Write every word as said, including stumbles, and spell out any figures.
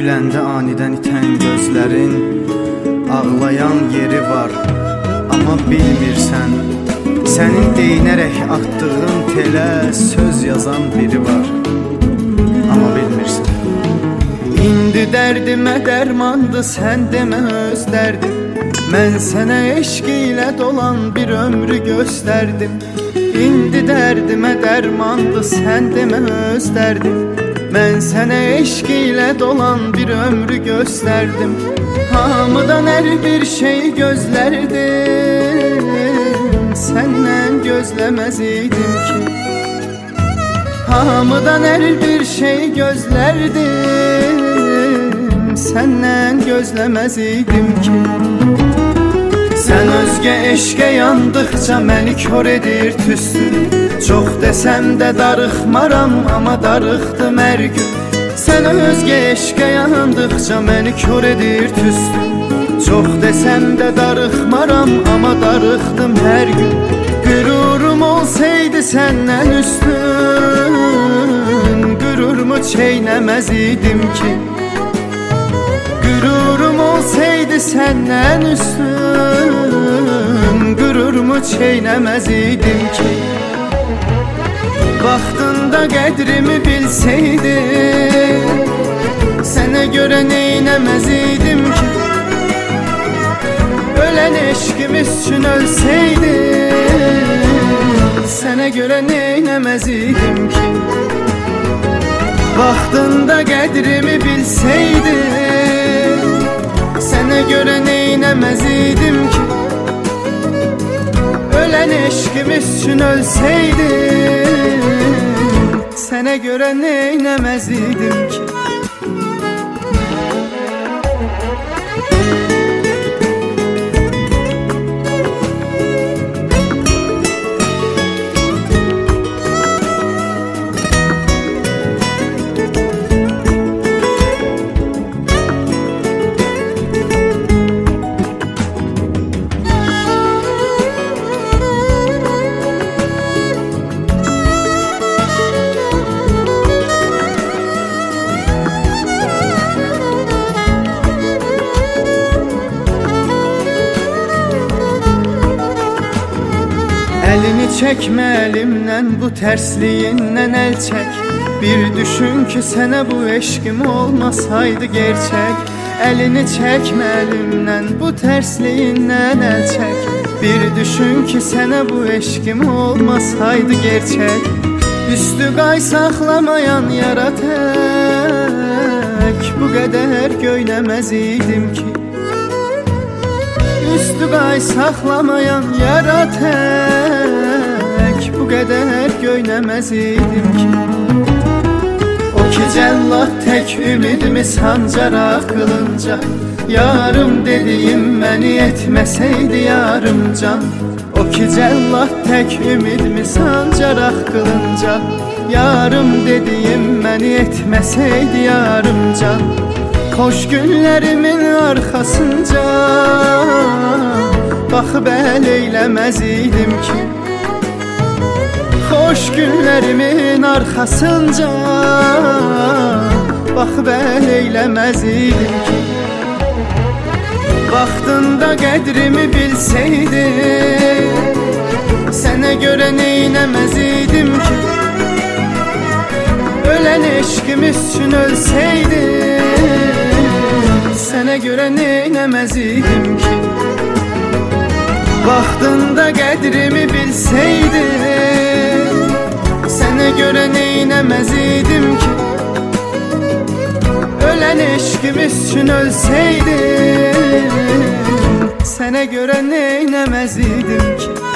güləndə anidən itən gözlərin ağlayan yeri var. Amma bilmirsən, sənin deyinərək atdığın telə söz yazan biri var. Amma bilmirsən. İndi dərdimə dərmandı, sən demə öz dərdim. Mən sənə eşq ilə dolan bir ömrü göstərdim. İndi dərdimə dərmandı, sən demə öz dərdim. Mən sənə eşq ilə dolan bir ömrü göstərdim. Hamıdan hər bir şey gözlərdim, səndən gözləməz idim ki. Hamıdan hər bir şey gözlərdim, səndən gözləməz idim ki. Sən özgə eşqə yandıqca məni kör edir tüstün. Çox desəm də darıxmaram, amma darıxdım hər gün. Sən özgə eşqə yandıqca məni kör edir tüstün. Çox desəm də darıxmaram, amma darıxdım hər gün. Qürurum olsaydı səndən üstün, qürurumu çeynəməz idim ki. Qürurum olsaydı səndən üstün, qürurumu çeynəməz idim ki. Vaxtında qədrimi bilsəydin, sənə görə neynəməz idim ki. Ölən eşqimiz üçün ölsəydin, sənə görə neynəməz idim ki. Vaxtında qədrimi bilsəydin, sənə görə neynəməz idim ki. Ölən eşqimiz üçün ölsəydin, sənə görə neynəməz idim ki. Əlini çəkmə əlimdən, bu tərsliyindən əl çək. Bir düşün ki, sənə bu eşqim olmasaydı gerçək. Əlini çəkmə əlimdən, bu tərsliyindən əl çək. Bir düşün ki, sənə bu eşqim olmasaydı gerçək. Üstü qay saxlamayan yara tək, bu qədər göynəməz idim ki. Üstü qay saxlamayan yara tək, bu qədər göynəməz idim ki. O ki cəllad tək ümidimi sancaraq qılınca, yarım dediyim məni etməsəydi yarım can. O ki cəllad tək ümidimi sancaraq qılınca, yarım dediyim məni etməsəydi yarım can. Xoş günlərimin arxasınca baxıb əl eyləməz idim ki. Xoş günlərimin arxasınca baxıb əl eyləməz idim ki. Vaxtında qədrimi bilsəydin, sənə görə neynəməz idim ki. Ölən eşqimiz üçün ölsəydin, sənə görə neynəməz idim ki. Vaxtında qədrimi bilsəydin, sənə görə neynəməz idim ki. Ölən eşqimiz üçün ölsəydin, sənə görə neynəməz idim ki.